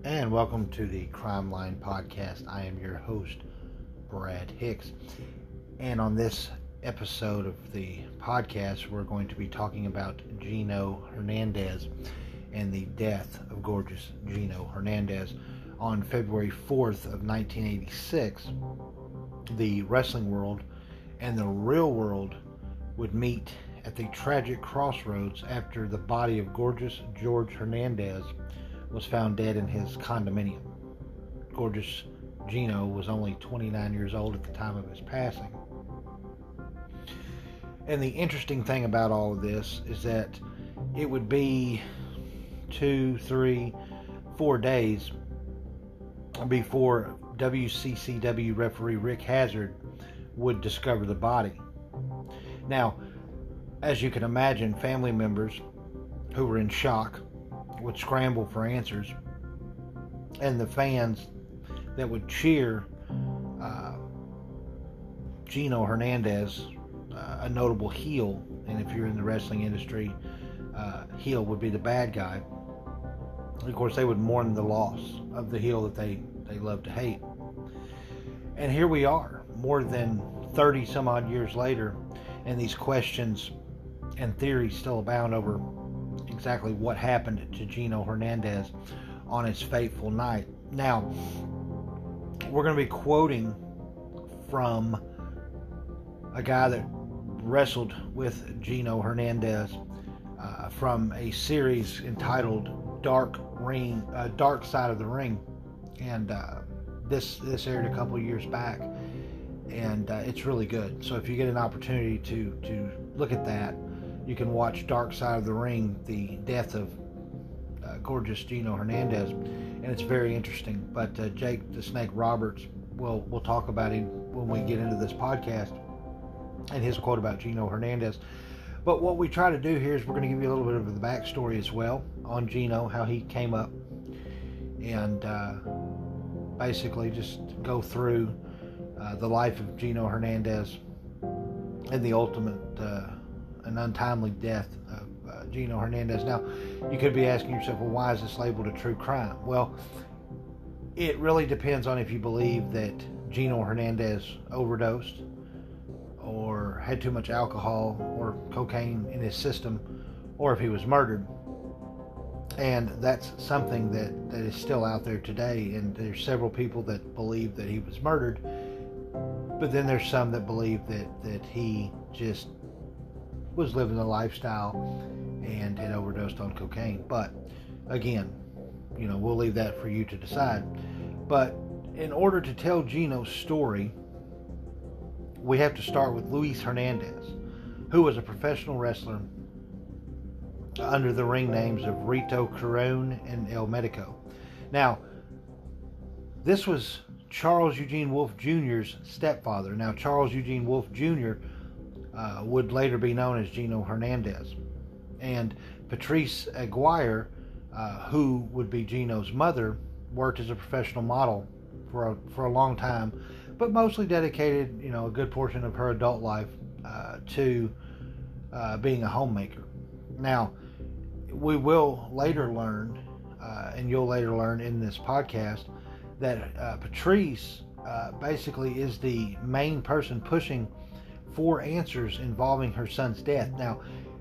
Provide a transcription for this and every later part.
and welcome to the Crime Line Podcast. I am your host, Brad Hicks, and on this episode of the podcast, we're going to be talking about Gino Hernandez and the death of gorgeous Gino Hernandez. On February 4th of 1986, the wrestling world and the real world would meet at the tragic crossroads after the body of gorgeous George Hernandez was found dead in his condominium. Gorgeous Gino was only 29 years old at the time of his passing. And the interesting thing about all of this is that it would be 2, 3, 4 days before WCCW referee Rick Hazard would discover the body. Now, as you can imagine, family members who were in shock would scramble for answers, and the fans that would cheer Gino Hernandez, a notable heel, and if you're in the wrestling industry, heel would be the bad guy. Of course, they would mourn the loss of the heel that they love to hate. And here we are, more than 30 some odd years later, and these questions and theories still abound over exactly what happened to Gino Hernandez on his fateful night. Now, we're going to be quoting from a guy that wrestled with Gino Hernandez from a series entitled Dark Side of the Ring, and this aired a couple years back, and it's really good. So if you get an opportunity to look at that, you can watch Dark Side of the Ring, the death of gorgeous Gino Hernandez, and it's very interesting. But Jake the Snake Roberts, we'll talk about him when we get into this podcast, and his quote about Gino Hernandez. But what we try to do here is we're going to give you a little bit of the backstory as well on Gino, how he came up, and basically just go through the life of Gino Hernandez and the ultimate an untimely death of Gino Hernandez. Now, you could be asking yourself, well, why is this labeled a true crime? Well, it really depends on if you believe that Gino Hernandez overdosed or had too much alcohol or cocaine in his system, or if he was murdered. And that's something that is still out there today, and there's several people that believe that he was murdered, but then there's some that believe that he just was living the lifestyle and had overdosed on cocaine. But again, we'll leave that for you to decide. But in order to tell Gino's story, we have to start with Luis Hernandez, who was a professional wrestler under the ring names of Rito Cuarón and El Medico. Now, this was Charles Eugene Wolfe Jr.'s stepfather. Now, Charles Eugene Wolfe Jr. Would later be known as Gino Hernandez. And Patrice Aguirre, who would be Gino's mother, worked as a professional model for a long time, but mostly dedicated, a good portion of her adult life to being a homemaker. Now, we will later learn, and you'll later learn in this podcast, that Patrice basically is the main person pushing for answers involving her son's death. Now,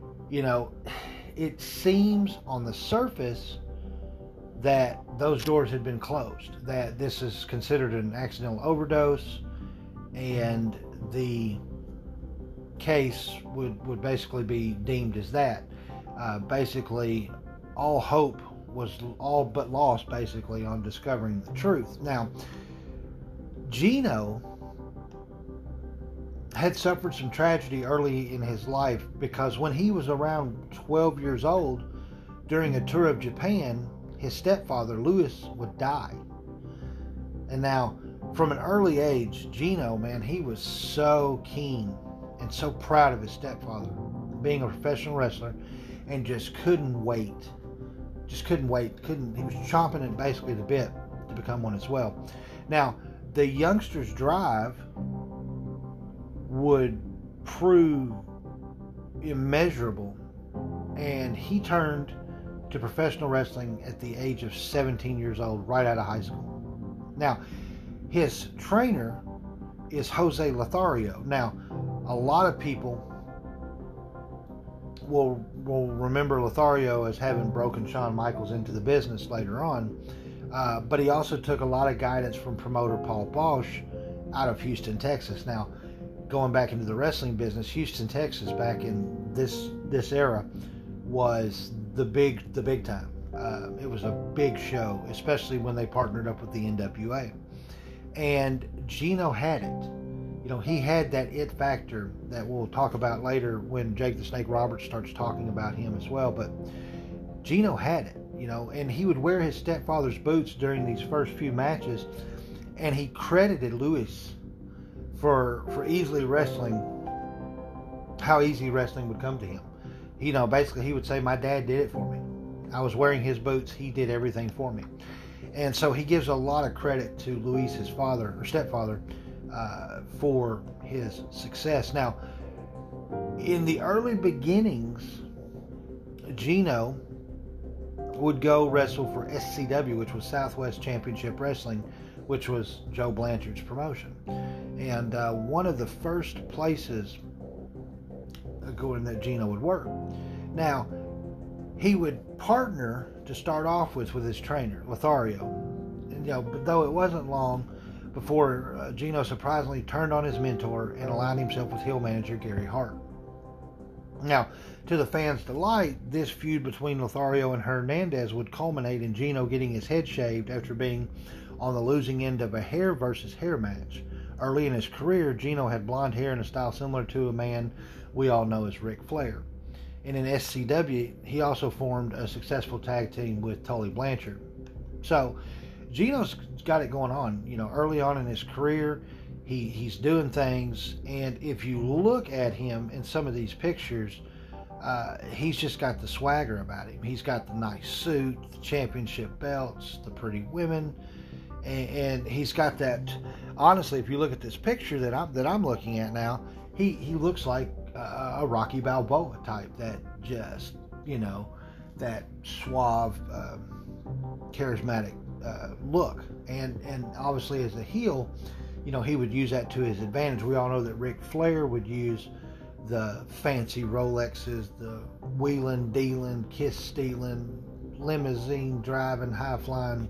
it seems on the surface that those doors had been closed, that this is considered an accidental overdose, and the case would basically be deemed as that. Basically, all hope was all but lost, basically, on discovering the truth. Now, Gino had suffered some tragedy early in his life, because when he was around 12 years old, during a tour of Japan, his stepfather, Louis, would die. And now, from an early age, Gino, man, he was so keen and so proud of his stepfather, being a professional wrestler, and just couldn't wait. He was chomping at basically the bit to become one as well. Now, the youngster's drive would prove immeasurable, and he turned to professional wrestling at the age of 17 years old, right out of high school. Now, his trainer is Jose Lothario. Now, a lot of people will remember Lothario as having broken Shawn Michaels into the business later on, but he also took a lot of guidance from promoter Paul Boesch out of Houston, Texas. Now, going back into the wrestling business, Houston, Texas, back in this era, was the big time. It was a big show, especially when they partnered up with the NWA. And Gino had it. You know, he had that it factor that we'll talk about later when Jake the Snake Roberts starts talking about him as well. But Gino had it, you know, and he would wear his stepfather's boots during these first few matches, and he credited Luis for easily wrestling, how easy wrestling would come to him. You know, basically he would say, my dad did it for me. I was wearing his boots. He did everything for me. And so he gives a lot of credit to Luis, his father or stepfather, for his success. Now, in the early beginnings, Gino would go wrestle for SCW, which was Southwest Championship Wrestling, which was Joe Blanchard's promotion. And one of the first places going that Gino would work. Now, he would partner to start off with his trainer, Lothario. And, you know, but though it wasn't long before Gino surprisingly turned on his mentor and aligned himself with heel manager Gary Hart. Now, to the fans' delight, this feud between Lothario and Hernandez would culminate in Gino getting his head shaved after being on the losing end of a hair versus hair match. Early in his career, Gino had blonde hair in a style similar to a man we all know as Ric Flair. And in SCW, he also formed a successful tag team with Tully Blanchard. So, Gino's got it going on. You know, early on in his career, he's doing things, and if you look at him in some of these pictures, he's just got the swagger about him. He's got the nice suit, the championship belts, the pretty women, and he's got that. Honestly, if you look at this picture that I'm looking at now, he looks like a Rocky Balboa type. That just, you know, that suave, charismatic look, and obviously as a heel, you know, he would use that to his advantage. We all know that Ric Flair would use the fancy Rolexes, the wheeling, dealing, kiss stealing, limousine driving, high flying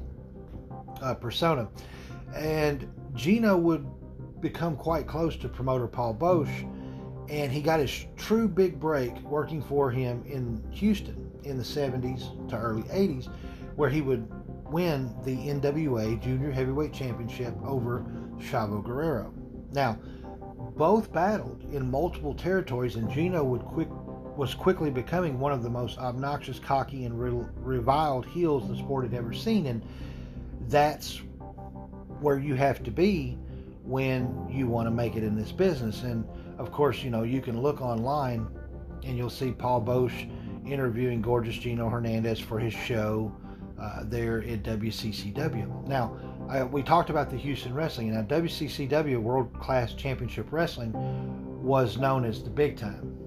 persona, and Gino would become quite close to promoter Paul Boesch, and he got his true big break working for him in Houston in the 70s to early 80s, where he would win the NWA Junior Heavyweight Championship over Chavo Guerrero. Now, both battled in multiple territories, and Gino was quickly becoming one of the most obnoxious, cocky, and reviled heels the sport had ever seen, and that's where you have to be when you want to make it in this business. And of course, you know, you can look online and you'll see Paul Boesch interviewing gorgeous Gino Hernandez for his show there at WCCW. Now, we talked about the Houston Wrestling. Now, WCCW, World Class Championship Wrestling, was known as the Big Time.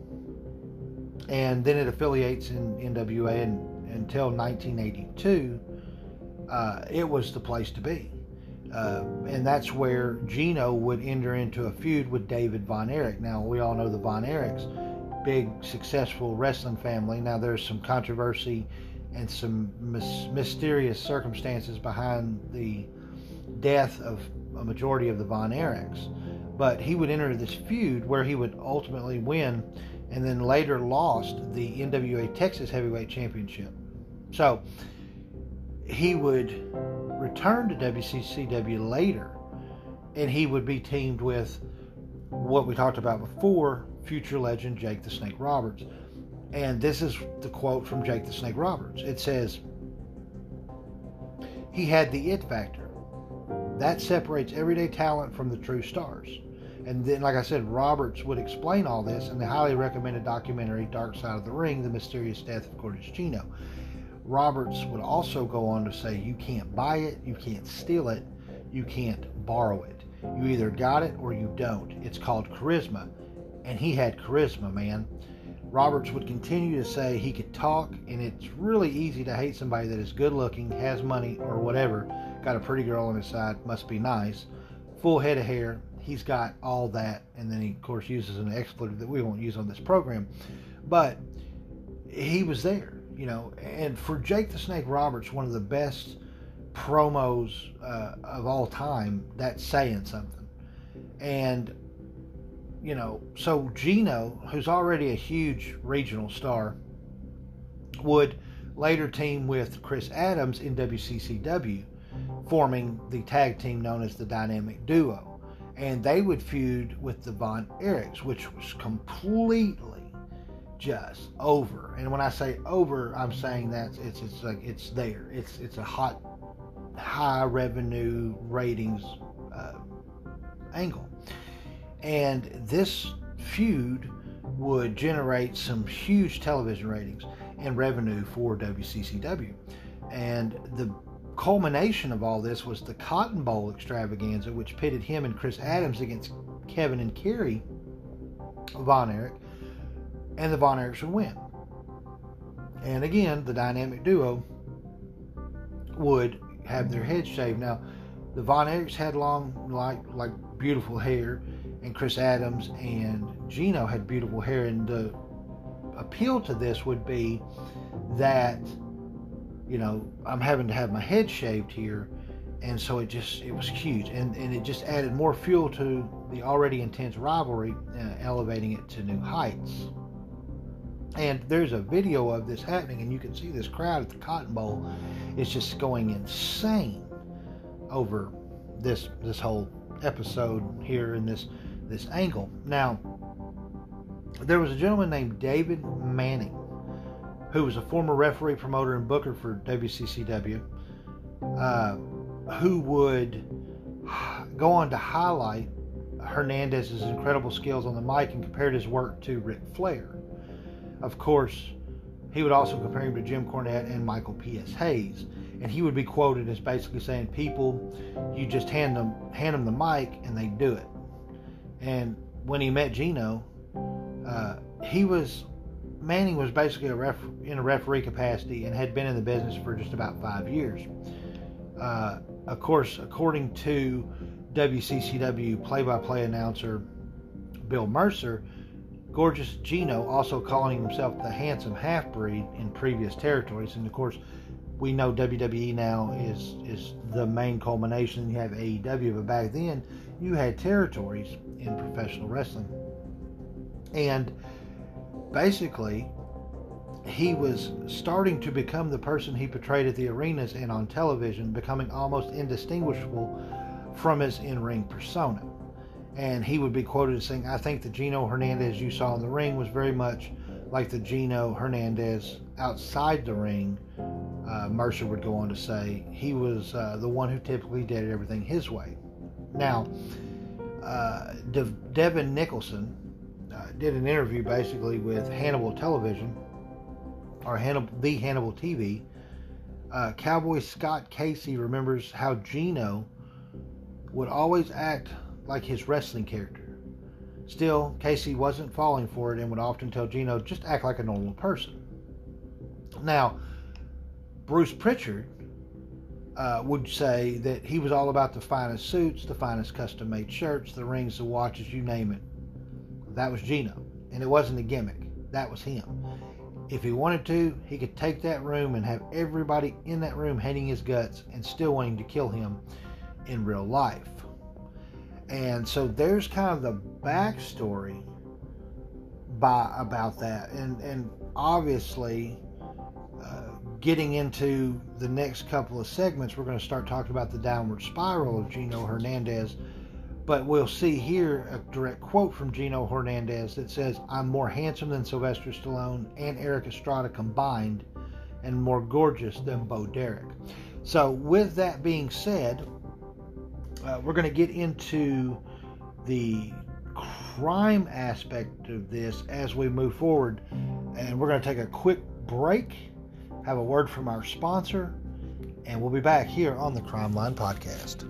And then it affiliates in NWA, and until 1982, it was the place to be. And that's where Gino would enter into a feud with David Von Erich. Now, we all know the Von Erichs, big, successful wrestling family. Now, there's some controversy and some mysterious circumstances behind the death of a majority of the Von Erichs. But he would enter this feud where he would ultimately win, and then later lost the NWA Texas Heavyweight Championship. So he would return to WCCW later, and he would be teamed with what we talked about before, future legend Jake the Snake Roberts. And this is the quote from Jake the Snake Roberts. It says, "He had the it factor. That separates everyday talent from the true stars." And then, like I said, Roberts would explain all this in the highly recommended documentary Dark Side of the Ring, The Mysterious Death of Gorgeous Gino. Roberts would also go on to say, you can't buy it, you can't steal it, you can't borrow it. You either got it or you don't. It's called charisma. And he had charisma, man. Roberts would continue to say he could talk, and it's really easy to hate somebody that is good looking, has money, or whatever, got a pretty girl on his side, must be nice, full head of hair, he's got all that, and then he, of course, uses an expletive that we won't use on this program, but he was there, and for Jake the Snake Roberts, one of the best promos of all time, that's saying something. And so Gino, who's already a huge regional star, would later team with Chris Adams in WCCW, forming the tag team known as the Dynamic Duo. And they would feud with the Von Erichs, which was completely just over. And when I say over, I'm saying that it's like it's there. It's a high revenue ratings angle. And this feud would generate some huge television ratings and revenue for WCCW. And the culmination of all this was the Cotton Bowl extravaganza, which pitted him and Chris Adams against Kevin and Kerry Von Erich, and the Von Erichs would win. And again, the Dynamic Duo would have their heads shaved. Now, the Von Erichs had long, like beautiful hair, and Chris Adams and Gino had beautiful hair, and the appeal to this would be that, I'm having to have my head shaved here, and so it was huge, and it just added more fuel to the already intense rivalry, elevating it to new heights. And there's a video of this happening, and you can see this crowd at the Cotton Bowl is just going insane over this whole episode here in this angle. Now, there was a gentleman named David Manning, who was a former referee, promoter, and booker for WCCW, who would go on to highlight Hernandez's incredible skills on the mic and compared his work to Ric Flair. Of course, he would also compare him to Jim Cornette and Michael P.S. Hayes, and he would be quoted as basically saying, "People, you just hand them the mic and they do it." And when he met Gino, Manning was basically in a referee capacity and had been in the business for just about 5 years. Of course, according to WCCW play-by-play announcer Bill Mercer, Gorgeous Gino, also calling himself the handsome half-breed in previous territories. And of course, we know WWE now is the main culmination. You have AEW, but back then you had territories in professional wrestling. And basically, he was starting to become the person he portrayed at the arenas and on television, becoming almost indistinguishable from his in-ring persona. And he would be quoted as saying, "I think the Gino Hernandez you saw in the ring was very much like the Gino Hernandez outside the ring." Mercer would go on to say he was the one who typically did everything his way. Now, Devin Nicholson did an interview basically with Hannibal Television, or the Hannibal TV. Cowboy Scott Casey remembers how Gino would always act like his wrestling character. Still, Casey wasn't falling for it and would often tell Gino, "Just act like a normal person." Now, Bruce Pritchard would say that he was all about the finest suits, the finest custom-made shirts, the rings, the watches, you name it. That was Gino, and it wasn't a gimmick. That was him. If he wanted to, he could take that room and have everybody in that room hating his guts and still wanting to kill him in real life. And so there's kind of the backstory about that. And obviously, getting into the next couple of segments, we're going to start talking about the downward spiral of Gino Hernandez. But we'll see here a direct quote from Gino Hernandez that says, "I'm more handsome than Sylvester Stallone and Eric Estrada combined, and more gorgeous than Bo Derek." So with that being said, we're going to get into the crime aspect of this as we move forward. And we're going to take a quick break, have a word from our sponsor, and we'll be back here on the Crime Line Podcast.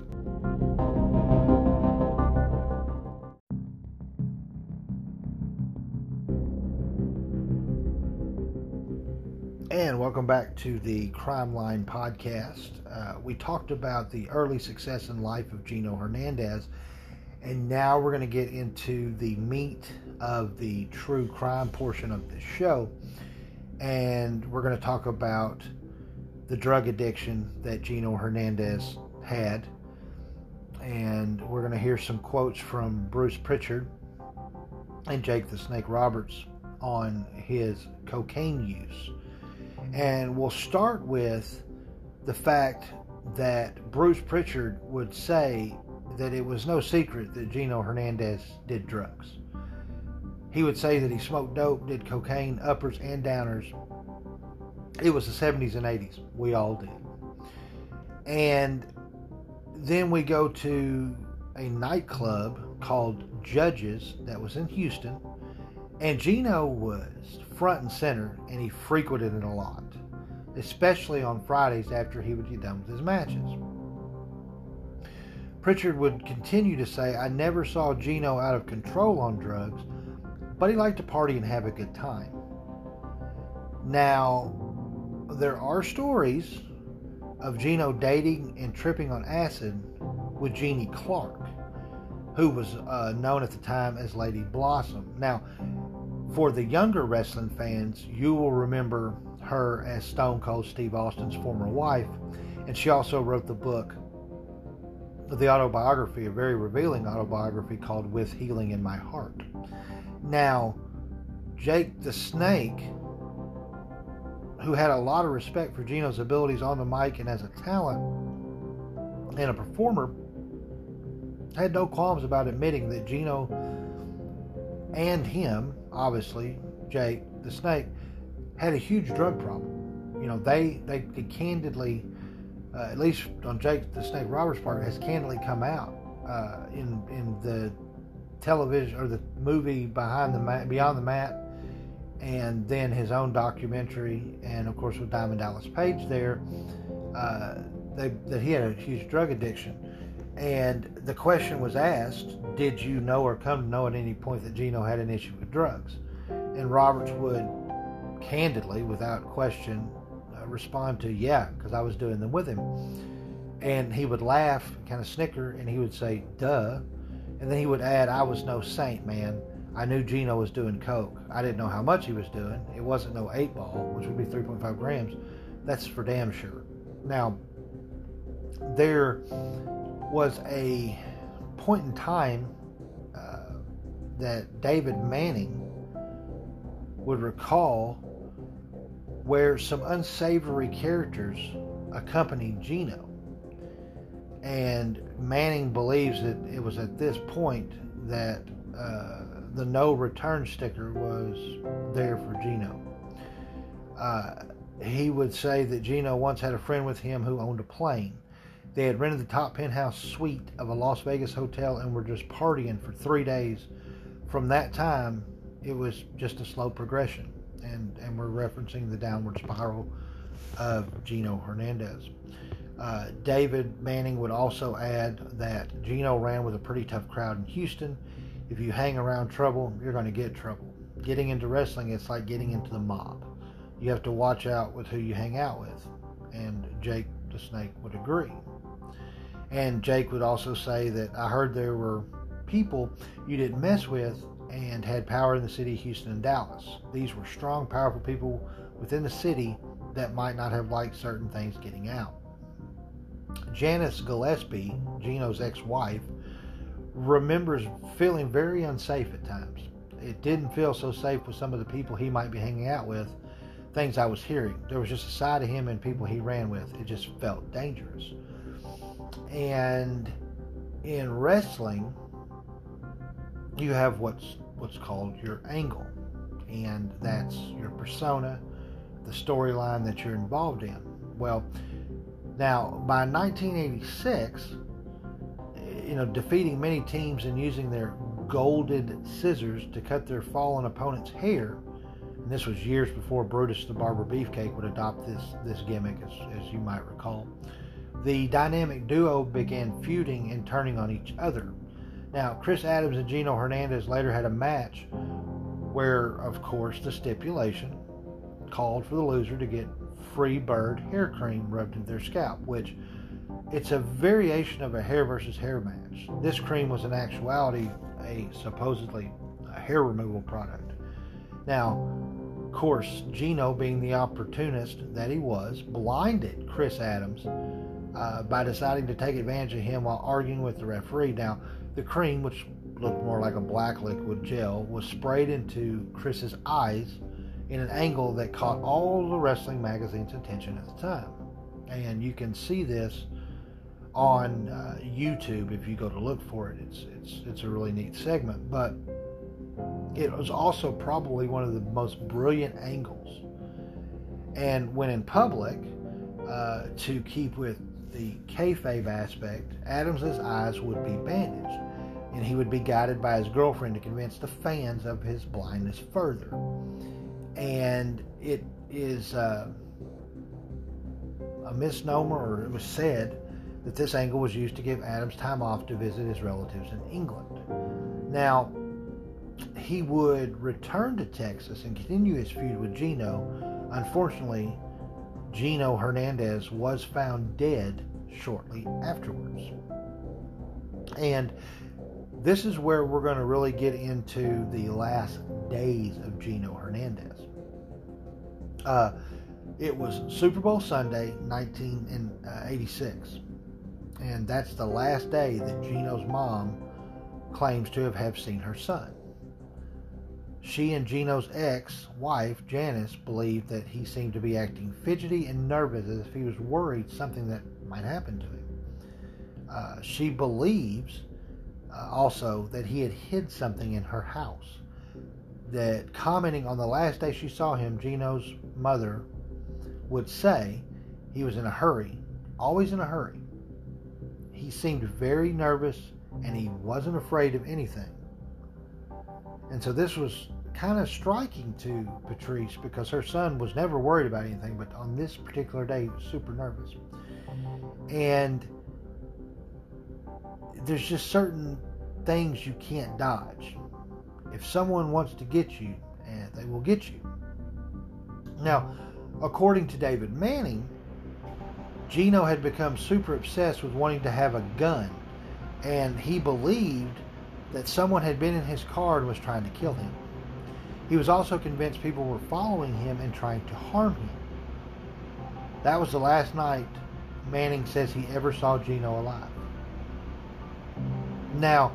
And welcome back to the Crime Line podcast. We talked about the early success and life of Gino Hernandez, and now we're going to get into the meat of the true crime portion of this show. And we're going to talk about the drug addiction that Gino Hernandez had. And we're going to hear some quotes from Bruce Prichard and Jake the Snake Roberts on his cocaine use. And we'll start with the fact that Bruce Prichard would say that it was no secret that Gino Hernandez did drugs. He would say that he smoked dope, did cocaine, uppers and downers. It was the 70s and 80s. We all did. And then we go to a nightclub called Judges that was in Houston. And Gino was front and center, and he frequented it a lot, especially on Fridays after he would get done with his matches. Prichard would continue to say, I never saw Gino out of control on drugs, but he liked to party and have a good time. Now, there are stories of Gino dating and tripping on acid with Jeannie Clark, who was known at the time as Lady Blossom. Now, for the younger wrestling fans, you will remember her as Stone Cold Steve Austin's former wife, and she also wrote the book, the autobiography, a very revealing autobiography called With Healing in My Heart. Now, Jake the Snake, who had a lot of respect for Gino's abilities on the mic and as a talent and a performer, had no qualms about admitting that Gino and him, obviously, Jake the Snake, had a huge drug problem. You know, they could candidly, at least on Jake the Snake Roberts' part, has candidly come out in the television or the movie Beyond the Mat, and then his own documentary, and of course with Diamond Dallas Page there, that he had a huge drug addiction. And the question was asked, did you know or come to know at any point that Gino had an issue with drugs? And Roberts would candidly, without question, respond to, yeah, because I was doing them with him. And he would laugh, kind of snicker, and he would say, duh. And then he would add, I was no saint, man. I knew Gino was doing coke. I didn't know how much he was doing. It wasn't no 8-ball, which would be 3.5 grams. That's for damn sure. Now, there was a point in time that David Manning would recall where some unsavory characters accompanied Gino. And Manning believes that it was at this point that the no return sticker was there for Gino. He would say that Gino once had a friend with him who owned a plane. They had rented the top penthouse suite of a Las Vegas hotel and were just partying for 3 days. From that time, it was just a slow progression. And we're referencing the downward spiral of Gino Hernandez. David Manning would also add that Gino ran with a pretty tough crowd in Houston. If you hang around trouble, you're going to get trouble. Getting into wrestling, it's like getting into the mob. You have to watch out with who you hang out with. And Jake the Snake would agree. And Jake would also say that I heard there were people you didn't mess with and had power in the city of Houston and Dallas. These were strong, powerful people within the city that might not have liked certain things getting out. Janice Gillespie, Gino's ex-wife, remembers feeling very unsafe at times. It didn't feel so safe with some of the people he might be hanging out with, things I was hearing. There was just a side of him and people he ran with. It just felt dangerous. And in wrestling, you have what's called your angle, and that's your persona, the storyline that you're involved in. Well, now by 1986, defeating many teams and using their golded scissors to cut their fallen opponent's hair, and this was years before Brutus the Barber Beefcake would adopt this gimmick, as you might recall. The dynamic duo began feuding and turning on each other. Now, Chris Adams and Gino Hernandez later had a match where, of course, the stipulation called for the loser to get free bird hair cream rubbed into their scalp, which it's a variation of a hair versus hair match. This cream was in actuality supposedly a hair removal product. Now, of course, Gino, being the opportunist that he was, blinded Chris Adams by deciding to take advantage of him while arguing with the referee. Now, the cream, which looked more like a black liquid gel, was sprayed into Chris's eyes in an angle that caught all the wrestling magazine's attention at the time. And you can see this on YouTube if you go to look for it. It's a really neat segment, but it was also probably one of the most brilliant angles. And when in public, to keep with the kayfabe aspect, Adams's eyes would be bandaged, and he would be guided by his girlfriend to convince the fans of his blindness further. And it is a misnomer, or it was said that this angle was used to give Adams time off to visit his relatives in England. Now, he would return to Texas and continue his feud with Gino. Unfortunately, Gino Hernandez was found dead shortly afterwards. And this is where we're going to really get into the last days of Gino Hernandez. It was Super Bowl Sunday, 1986. And that's the last day that Gino's mom claims to have seen her son. She and Gino's ex-wife, Janice, believed that he seemed to be acting fidgety and nervous, as if he was worried something that might happen to him. She believes also that he had hid something in her house. That, commenting on the last day she saw him, Gino's mother would say he was in a hurry, always in a hurry. He seemed very nervous and he wasn't afraid of anything. And so this was kind of striking to Patrice, because her son was never worried about anything, but on this particular day he was super nervous. And there's just certain things you can't dodge. If someone wants to get you, they will get you. Now, according to David Manning, Gino had become super obsessed with wanting to have a gun, and he believed that someone had been in his car and was trying to kill him. He was also convinced people were following him and trying to harm him. That was the last night Manning says he ever saw Gino alive. Now,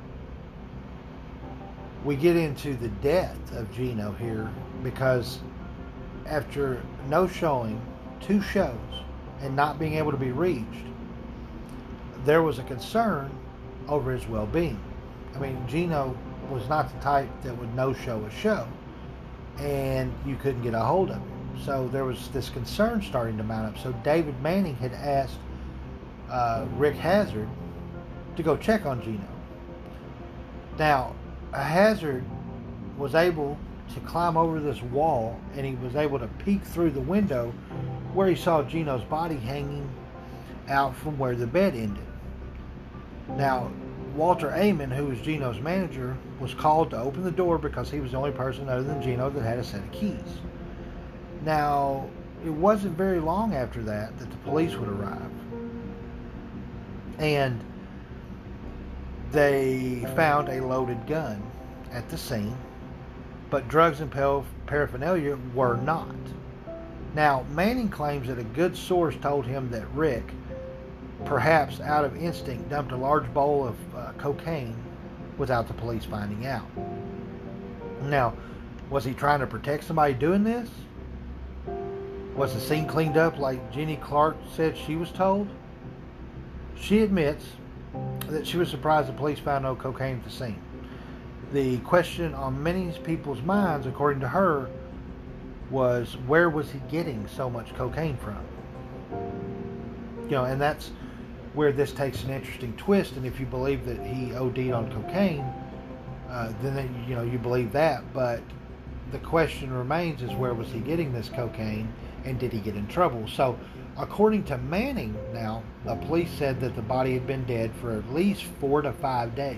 we get into the death of Gino here, because after no showing, 2 shows, and not being able to be reached, there was a concern over his well-being. I mean, Gino was not the type that would no-show a show, and you couldn't get a hold of him. So there was this concern starting to mount up. So David Manning had asked Rick Hazard to go check on Gino. Now, Hazard was able to climb over this wall, and he was able to peek through the window where he saw Gino's body hanging out from where the bed ended. Now, Walter Amon, who was Gino's manager, was called to open the door because he was the only person other than Gino that had a set of keys. Now, it wasn't very long after that that the police would arrive. And they found a loaded gun at the scene, but drugs and paraphernalia were not. Now, Manning claims that a good source told him that Rick, perhaps out of instinct, dumped a large bowl of cocaine without the police finding out. Now, was he trying to protect somebody doing this? Was the scene cleaned up like Jenny Clark said she was told? She admits that she was surprised the police found no cocaine at the scene. The question on many people's minds, according to her, was where was he getting so much cocaine from? You know, and that's where this takes an interesting twist. And if you believe that he OD'd on cocaine, then you believe that. But the question remains is where was he getting this cocaine, and did he get in trouble? So, according to Manning, now the police said that the body had been dead for at least 4 to 5 days,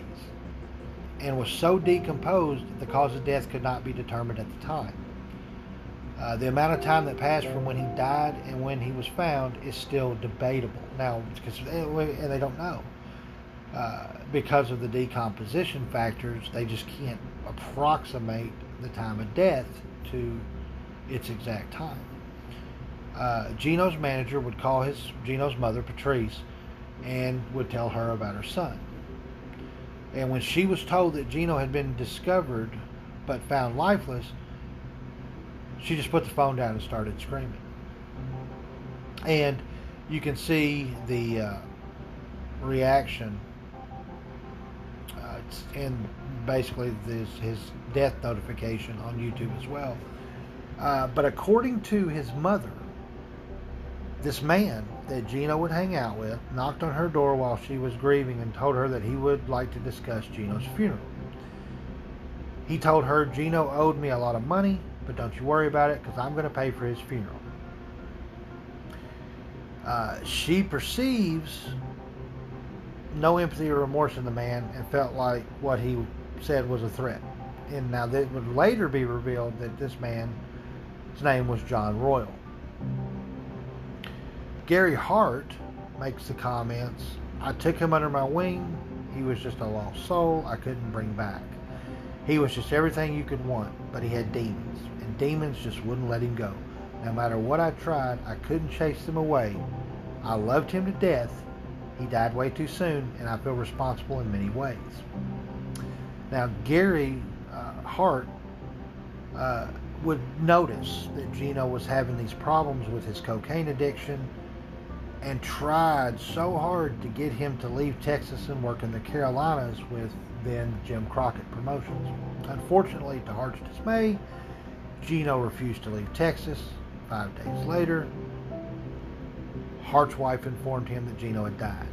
and was so decomposed that the cause of death could not be determined at the time. The amount of time that passed from when he died and when he was found is still debatable. Now, and they don't know. Because of the decomposition factors, they just can't approximate the time of death to its exact time. Gino's manager would call Gino's mother, Patrice, and would tell her about her son. And when she was told that Gino had been discovered but found lifeless, she just put the phone down and started screaming. And you can see the reaction and basically his death notification on YouTube as well. But according to his mother, this man that Gino would hang out with knocked on her door while she was grieving and told her that he would like to discuss Gino's funeral. He told her, Gino owed me a lot of money, but don't you worry about it because I'm going to pay for his funeral. She perceives no empathy or remorse in the man and felt like what he said was a threat. And now that would later be revealed that this man's name was John Royal. Gary Hart makes the comments, I took him under my wing. He was just a lost soul I couldn't bring back. He was just everything you could want, but he had demons, and demons just wouldn't let him go. No matter what I tried, I couldn't chase them away. I loved him to death. He died way too soon, and I feel responsible in many ways. Now, Gary Hart would notice that Gino was having these problems with his cocaine addiction and tried so hard to get him to leave Texas and work in the Carolinas with then Jim Crockett Promotions. Unfortunately, to Hart's dismay, Gino refused to leave Texas. 5 days later, Hart's wife informed him that Gino had died.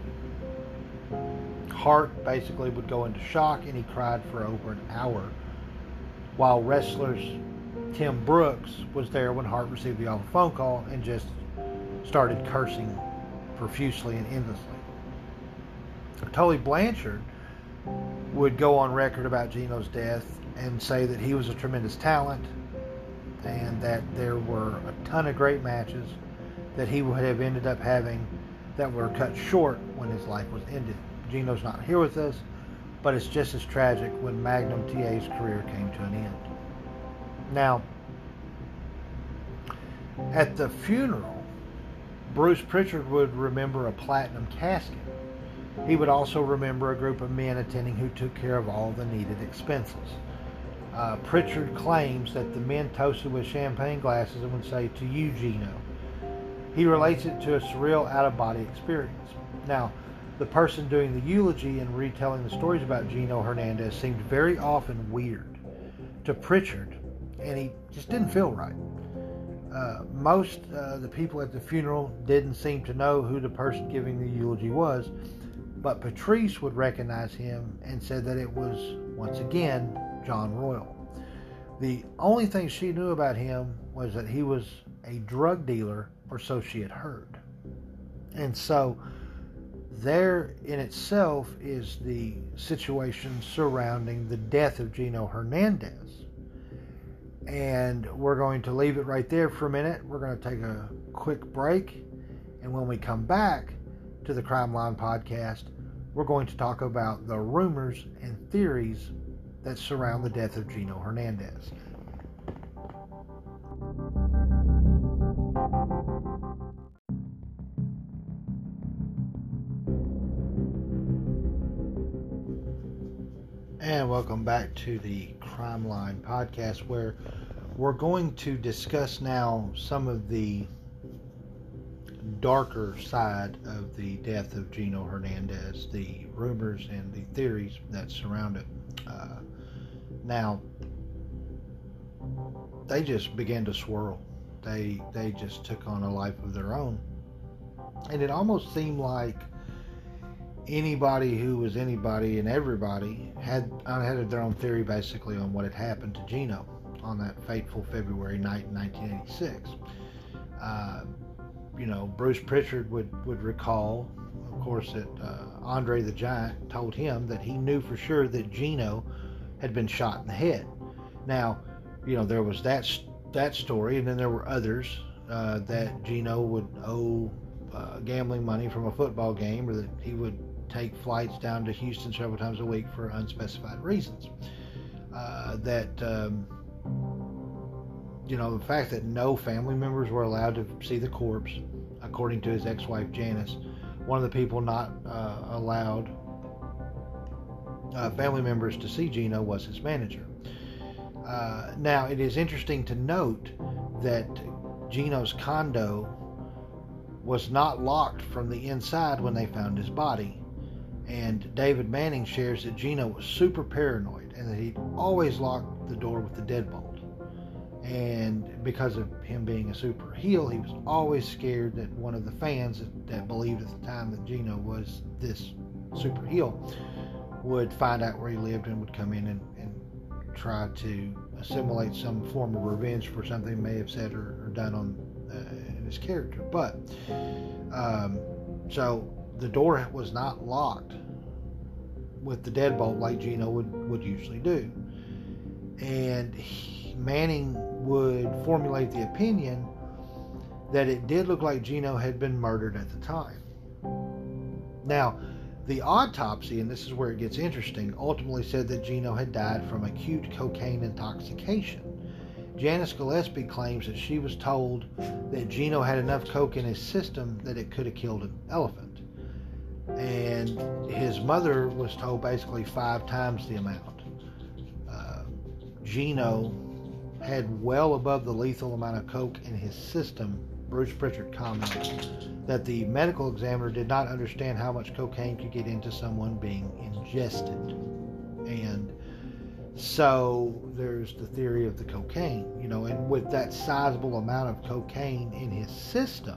Hart basically would go into shock and he cried for over an hour, while wrestlers Tim Brooks was there when Hart received the awful phone call and just started cursing profusely and endlessly. Tully Blanchard would go on record about Gino's death and say that he was a tremendous talent and that there were a ton of great matches that he would have ended up having that were cut short when his life was ended. Gino's not here with us, but it's just as tragic when Magnum TA's career came to an end. Now, at the funeral, Bruce Prichard would remember a platinum casket. He would also remember a group of men attending who took care of all the needed expenses. Prichard claims that the men toasted with champagne glasses and would say, "To you, Gino." He relates it to a surreal out-of-body experience. Now, the person doing the eulogy and retelling the stories about Gino Hernandez seemed very often weird to Prichard, and he just didn't feel right. Most the people at the funeral didn't seem to know who the person giving the eulogy was, but Patrice would recognize him and said that it was, once again, John Royal. The only thing she knew about him was that he was a drug dealer, or so she had heard. And so there in itself is the situation surrounding the death of Gino Hernandez. And we're going to leave it right there for a minute. We're going to take a quick break. And when we come back to the Crime Line podcast, we're going to talk about the rumors and theories that surround the death of Gino Hernandez. And welcome back to the Crime Line podcast, where we're going to discuss now some of the darker side of the death of Gino Hernandez, the rumors and the theories that surround it. Now, they just began to swirl. They just took on a life of their own. And it almost seemed like anybody who was anybody and everybody had their own theory basically on what had happened to Gino on that fateful February night in 1986. Bruce Prichard would recall, of course, that Andre the Giant told him that he knew for sure that Gino had been shot in the head. Now, there was that that story, and then there were others that Gino would owe gambling money from a football game, or that he would take flights down to Houston several times a week for unspecified reasons. The fact that no family members were allowed to see the corpse, according to his ex-wife Janice. One of the people not allowed family members to see Gino was his manager. Now, it is interesting to note that Gino's condo was not locked from the inside when they found his body. And David Manning shares that Gino was super paranoid and that he'd always locked the door with the deadbolt. And because of him being a super heel, he was always scared that one of the fans that believed at the time that Gino was this super heel would find out where he lived and would come in and try to assimilate some form of revenge for something he may have said or done in his character. But so the door was not locked with the deadbolt like Gino would usually do. And Manning would formulate the opinion that it did look like Gino had been murdered at the time. Now, the autopsy, and this is where it gets interesting, ultimately said that Gino had died from acute cocaine intoxication. Janice Gillespie claims that she was told that Gino had enough coke in his system that it could have killed an elephant. And his mother was told basically 5 times the amount. Gino had well above the lethal amount of coke in his system. Bruce Pritchard commented that the medical examiner did not understand how much cocaine could get into someone being ingested. And so there's the theory of the cocaine, and with that sizable amount of cocaine in his system,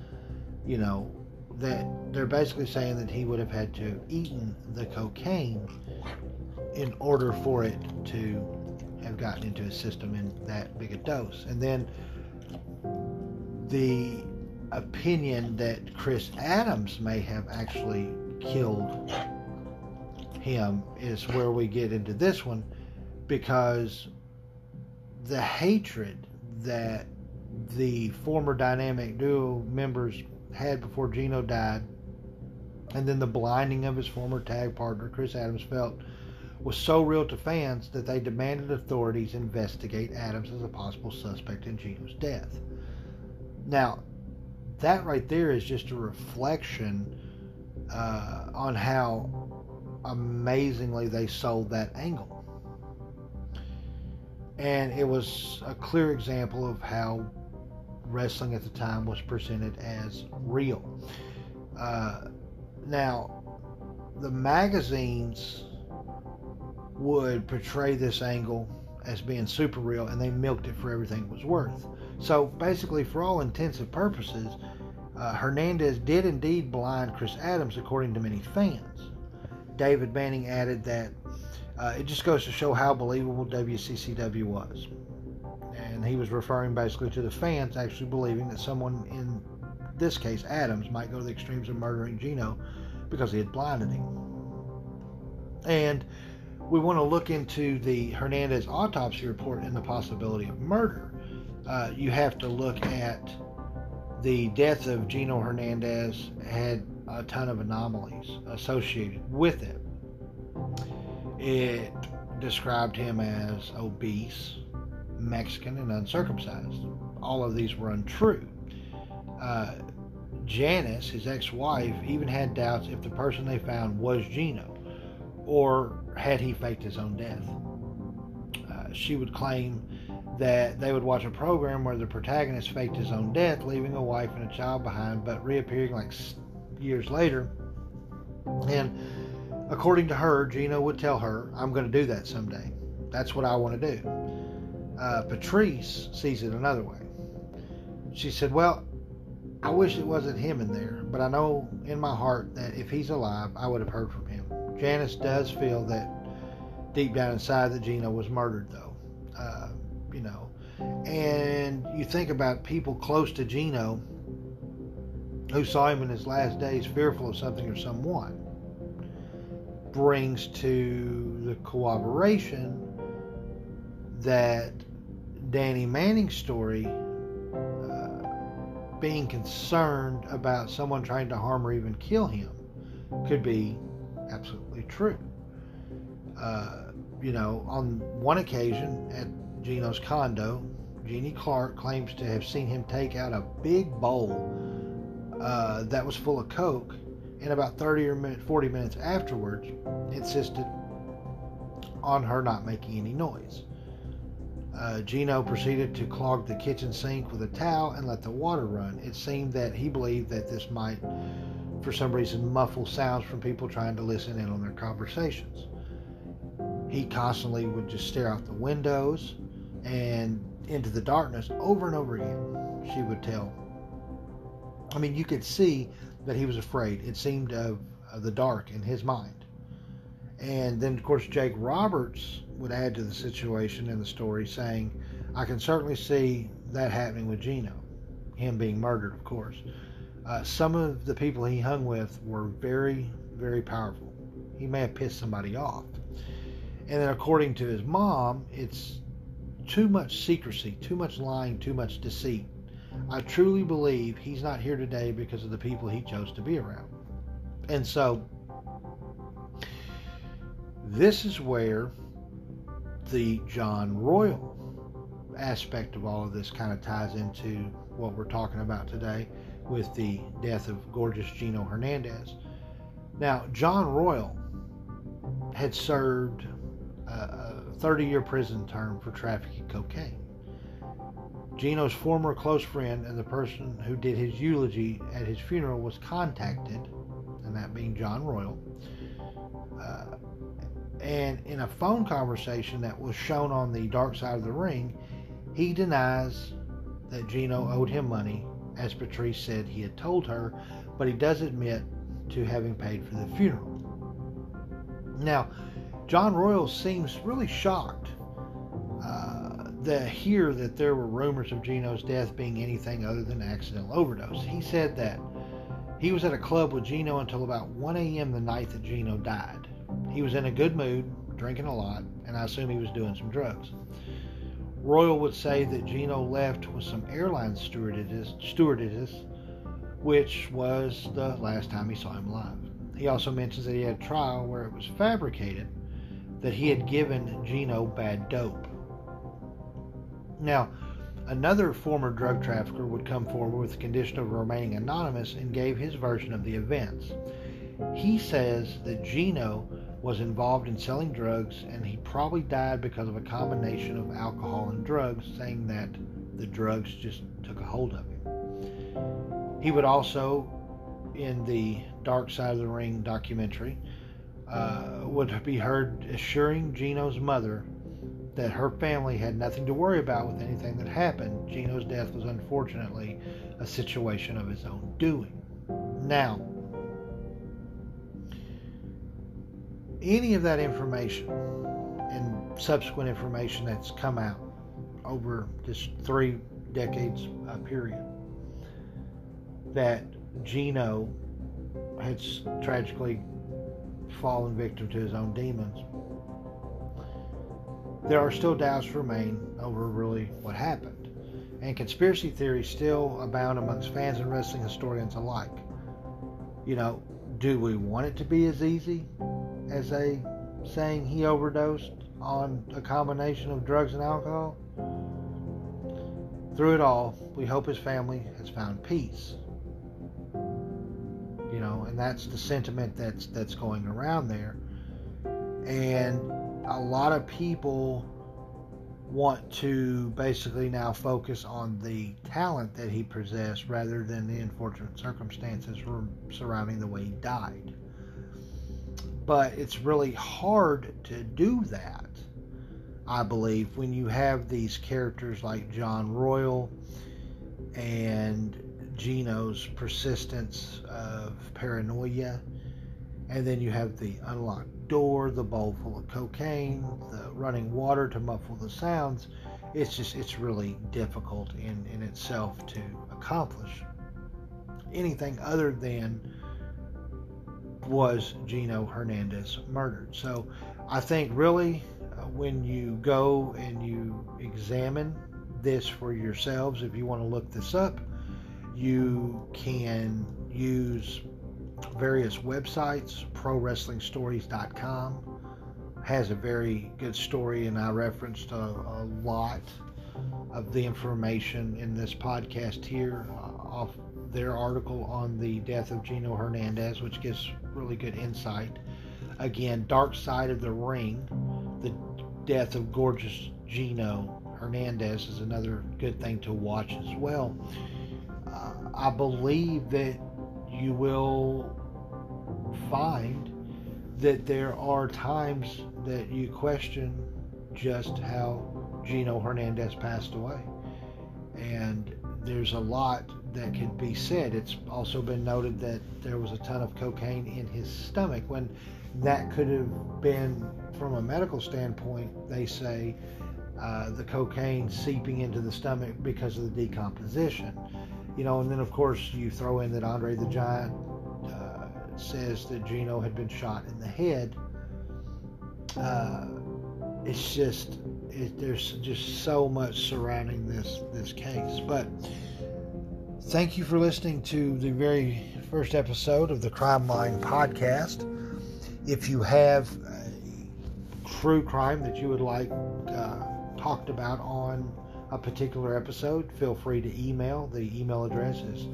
that they're basically saying that he would have had to have eaten the cocaine in order for it to have gotten into his system in that big a dose. And then the opinion that Chris Adams may have actually killed him is where we get into this one, because the hatred that the former Dynamic Duo members had before Gino died, and then the blinding of his former tag partner Chris Adams felt, was so real to fans that they demanded authorities investigate Adams as a possible suspect in Gino's death. Now, that right there is just a reflection on how amazingly they sold that angle. And it was a clear example of how wrestling at the time was presented as real. Now, the magazines would portray this angle as being super real, and they milked it for everything it was worth. So basically, for all intents and purposes, Hernandez did indeed blind Chris Adams, according to many fans. David Manning added that it just goes to show how believable WCCW was. And he was referring basically to the fans actually believing that someone, in this case Adams, might go to the extremes of murdering Gino because he had blinded him. And we want to look into the Hernandez autopsy report and the possibility of murder. You have to look at the death of Gino Hernandez had a ton of anomalies associated with it. It described him as obese, Mexican, and uncircumcised. All of these were untrue. Janice, his ex-wife, even had doubts if the person they found was Gino, or had he faked his own death. She would claim that they would watch a program where the protagonist faked his own death, leaving a wife and a child behind, but reappearing like years later. And according to her, Gino would tell her, "I'm going to do that someday. That's what I want to do." Patrice sees it another way. She said, "Well, I wish it wasn't him in there, but I know in my heart that if he's alive, I would have heard from him." Janice does feel that deep down inside that Gino was murdered, though. And you think about people close to Gino who saw him in his last days fearful of something or someone, brings to the corroboration that Danny Manning's story, being concerned about someone trying to harm or even kill him, could be absolutely true. On one occasion at Gino's condo, Jeannie Clark claims to have seen him take out a big bowl that was full of Coke, and about 30 or 40 minutes afterwards insisted on her not making any noise. Gino proceeded to clog the kitchen sink with a towel and let the water run. It seemed that he believed that this might, for some reason, muffle sounds from people trying to listen in on their conversations. He constantly would just stare out the windows and into the darkness over and over again, she would tell. I mean, you could see that he was afraid. It seemed of the dark in his mind. And then, of course, Jake Roberts would add to the situation in the story, saying, I can certainly see that happening with Gino, him being murdered, of course. Some of the people he hung with were very, very powerful. He may have pissed somebody off. And then, according to his mom, it's too much secrecy, too much lying, too much deceit. I truly believe he's not here today because of the people he chose to be around. And so, this is where the John Royal aspect of all of this kind of ties into what we're talking about today with the death of gorgeous Gino Hernandez. Now, John Royal had served a 30-year prison term for trafficking cocaine. Gino's former close friend and the person who did his eulogy at his funeral was contacted, and that being John Royal, and in a phone conversation that was shown on the Dark Side of the Ring, he denies that Gino owed him money, as Patrice said he had told her, but he does admit to having paid for the funeral. Now, John Royal seems really shocked to hear that there were rumors of Gino's death being anything other than accidental overdose. He said that he was at a club with Gino until about 1 a.m. the night that Gino died. He was in a good mood, drinking a lot, and I assume he was doing some drugs. Royal would say that Gino left with some airline stewardesses, which was the last time he saw him alive. He also mentions that he had a trial where it was fabricated that he had given Gino bad dope. Now, another former drug trafficker would come forward with the condition of remaining anonymous and gave his version of the events. He says that Gino was involved in selling drugs and he probably died because of a combination of alcohol and drugs, saying that the drugs just took a hold of him. He would also, in the Dark Side of the Ring documentary, would be heard assuring Gino's mother that her family had nothing to worry about with anything that happened. Gino's death was unfortunately a situation of his own doing. Now, any of that information and subsequent information that's come out over this 3 decades period that Gino had tragically fallen victim to his own demons, there are still doubts remain over really what happened, and conspiracy theories still abound amongst fans and wrestling historians alike. Do we want it to be as easy as saying he overdosed on a combination of drugs and alcohol? Through it all, we hope his family has found peace. And that's the sentiment that's going around there. And a lot of people want to basically now focus on the talent that he possessed rather than the unfortunate circumstances surrounding the way he died. But it's really hard to do that, I believe, when you have these characters like John Royal and Gino's persistence of paranoia, and then you have the unlocked door, the bowl full of cocaine, the running water to muffle the sounds. It's really difficult in itself to accomplish anything other than was Gino Hernandez murdered. So I think really when you go and you examine this for yourselves. If you want to look this up, you can use various websites. ProWrestlingStories.com has a very good story, and I referenced a lot of the information in this podcast here off their article on the death of Gino Hernandez, which gives really good insight. Again, Dark Side of the Ring, the death of gorgeous Gino Hernandez, is another good thing to watch as well. I believe that you will find that there are times that you question just how Gino Hernandez passed away. And there's a lot that could be said. It's also been noted that there was a ton of cocaine in his stomach, when that could have been, from a medical standpoint, they say the cocaine seeping into the stomach because of the decomposition. And then of course you throw in that Andre the Giant says that Gino had been shot in the head. There's just so much surrounding this case. But thank you for listening to the very first episode of the Crime Line podcast. If you have a true crime that you would like talked about on a particular episode, feel free to email. The email address is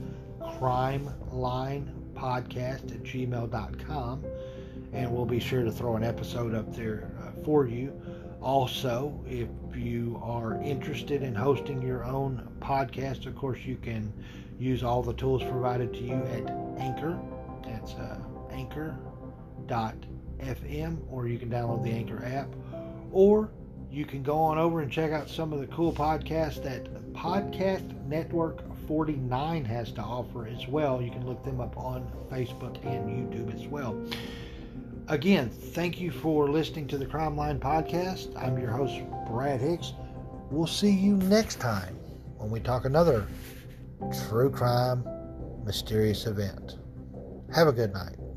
crimelinepodcast@gmail.com, and we'll be sure to throw an episode up there for you. Also, if you are interested in hosting your own podcast, of course you can use all the tools provided to you at Anchor. That's anchor.fm, or you can download the Anchor app, or you can go on over and check out some of the cool podcasts that Podcast Network 49 has to offer as well. You can look them up on Facebook and YouTube as well. Again, thank you for listening to the Crime Line podcast. I'm your host, Brad Hicks. We'll see you next time when we talk another true crime mysterious event. Have a good night.